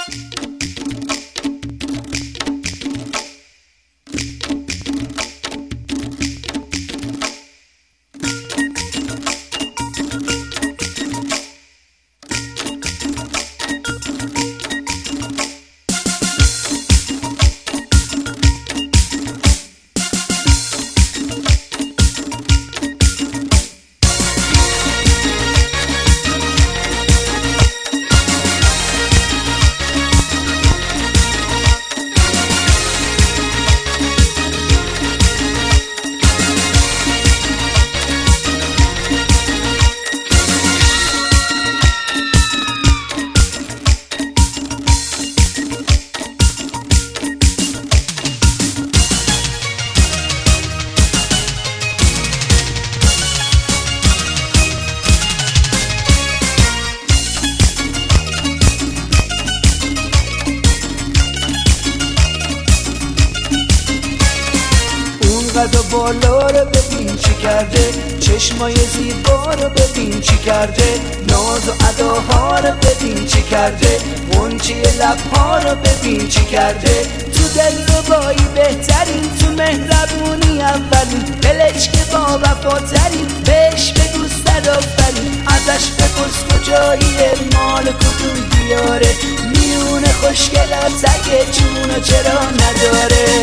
قد و بالا رو ببین چی کرده، چشمای زیبا رو ببین چی کرده، ناز و اداها رو ببین چی کرده، غنچه لبها رو ببین چی کرده. تو دلربایی بهترین، تو مهربونی اولین، دلش که با وفاترین، بهش بگو صدآفرین. ازش بپرس کجاییه، مال کدوم دیاره، میونه خوشگلات اگه جونو چرا نداره.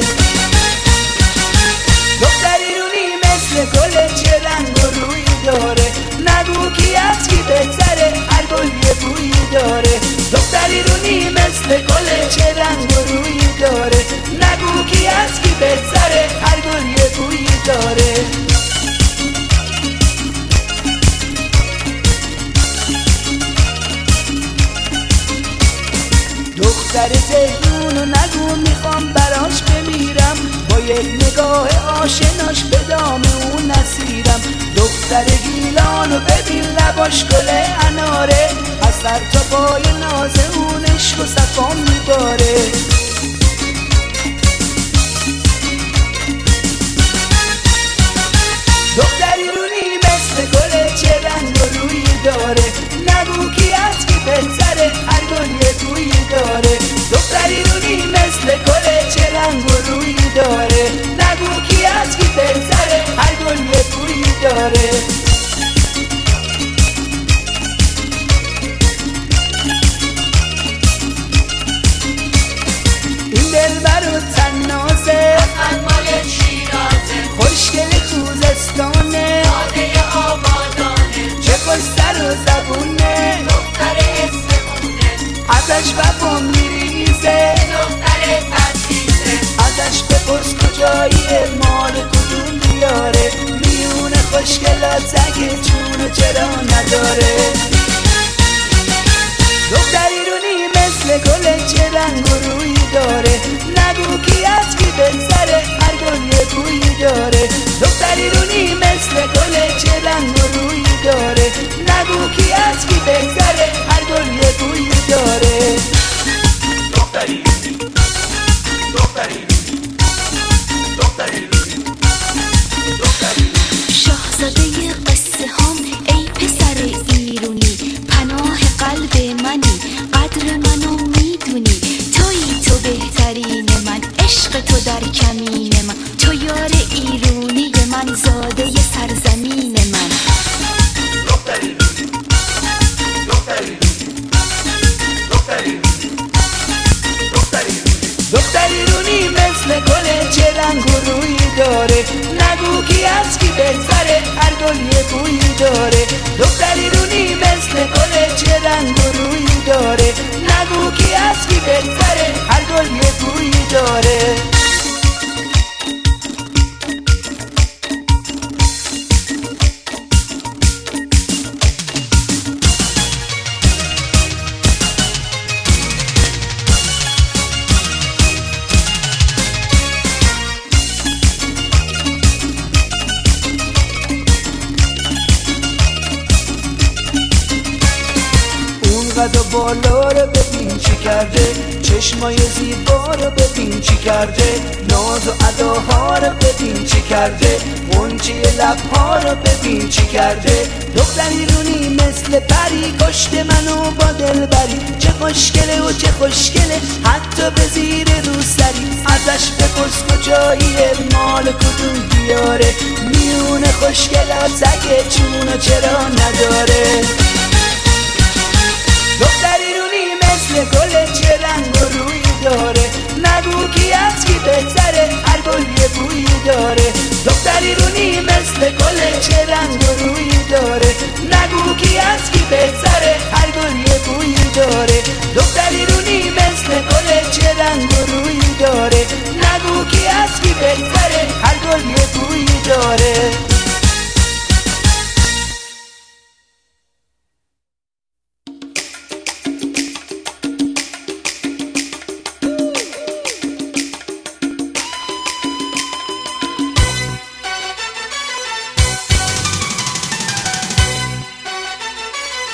دختری رونی مثل گل، چه رنگ و روی داره، نگو کی از کی بهتره، هر گل یه بویی داره. دختری رونی مثل گل، چه رنگ و روی داره، نگو کی از کی بهتره، هر گل یه بویی داره. دختر تهرونو نگو میخوام براش بمیرم، با یک نگاه آشناش به دام اون نسیرم. دختر گیلانو ببین لباش گل اناره، از سر تا پای ناز اون عشق و صفا میباره. دختری رونی مثل گل، چه رنگ و روی داره، نگو کی از کی بهتره، هر گل یه بویی داره. دختری رونی مثل گل، چه رنگ و روی داره، نگو کی از کی بهتره، هر گل یه بویی داره. این دلبر و تنازه، انمای شیرازه، خوشگل خوزستانه، داده آبادانه، چه پستر و زبونه، دختر اسمونه، ازش وفا میریزه، دختر تدریسه. ازش بپرس کجاییه، مال کدوم دیاره، میونه خوشگلات اگه جونو چرا نداره. دختری رونی مثل گل، چه رنگ و روی داره، نگو کی از کی بهتره، هر گل یه بویی داره. دختری رونی مثل گل، چه رنگ و روی داره، نگو کی از کی بهتره، هر گل یه بویی داره. دختری رونی، دختری رونی، دختری رونی، دختری رونی. شاهزاده قصه هم ای پسر ایرونی، پناه قلب منی، قدر منو میدونی، تویی تو بهترین من، عشق تو در کمین من، تو یار ایرونی من، زاده سرزمین من. دختری رونی، دختری رونی، دختری رونی، دختری رونی. دختری رونی مثل گل، چه رنگ و روی داره، نگو کی از کی بهتره، هر گل یه بویی داره. دختری رونی مثل گل، چه رنگ و روی داره، نگو کی از کی بهتره، هر گل یه بویی داره. قد و بالا رو ببین چی کرده، چشمای زیبا رو ببین چی کرده، ناز و اداها رو ببین چی کرده، غنچه لبها رو ببین چی کرده. دختری رونی مثل پری کشته منو با دلبری، چه خوشگله و چه خوشگله حتی به زیر روسری. ازش بپرس کجاییه، مال کدوم دیاره، میونه خوشگلات سگه چونو چرا نداره. دختری رونی مثل گل چه رنگ و روی داره، نگو کی از کی بهتره، هر گل یه بویی داره. دختری رونی مثل گل چه رنگ و روی داره، نگو کی از کی بهتره،